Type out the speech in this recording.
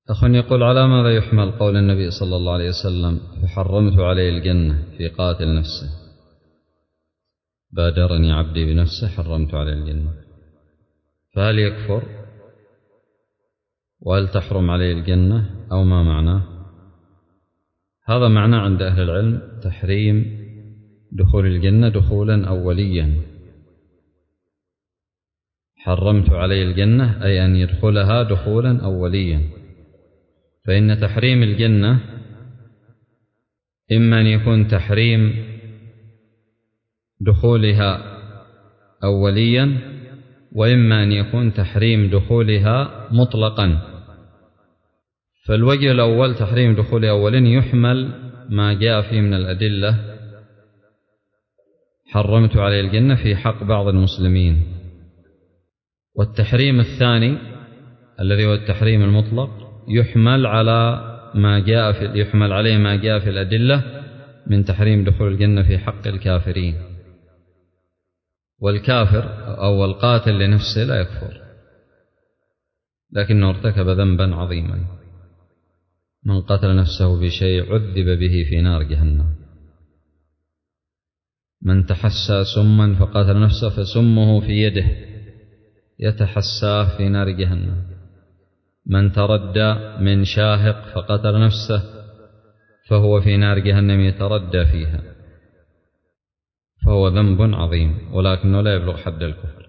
أخ يقول: على ماذا يحمل قول النبي صلى الله عليه وسلم: فحرمت عليه الجنة في قاتل نفسه؟ بادرني عبدي بنفسه حرمت عليه الجنة. فهل يكفر؟ وهل تحرم عليه الجنة أو ما معناه؟ هذا معناه عند أهل العلم تحريم دخول الجنة دخولا أوليا. حرمت عليه الجنة أي أن يدخلها دخولا أوليا. فإن تحريم الجنة إما أن يكون تحريم دخولها أوليا، وإما أن يكون تحريم دخولها مطلقا. فالوجه الأول تحريم دخولها أولا يحمل ما جاء فيه من الأدلة: حرمت عليه الجنة في حق بعض المسلمين. والتحريم الثاني الذي هو التحريم المطلق يحمل عليه ما جاء في الأدلة من تحريم دخول الجنة في حق الكافرين. والكافر أو القاتل لنفسه لا يكفر، لكنه ارتكب ذنبا عظيما. من قتل نفسه بشيء عذب به في نار جهنم. من تحسى سما فقتل نفسه فسمه في يده يتحساه في نار جهنم. من تردى من شاهق فقتل نفسه فهو في نار جهنم يتردى فيها. فهو ذنب عظيم ولكنه لا يبلغ حد الكفر.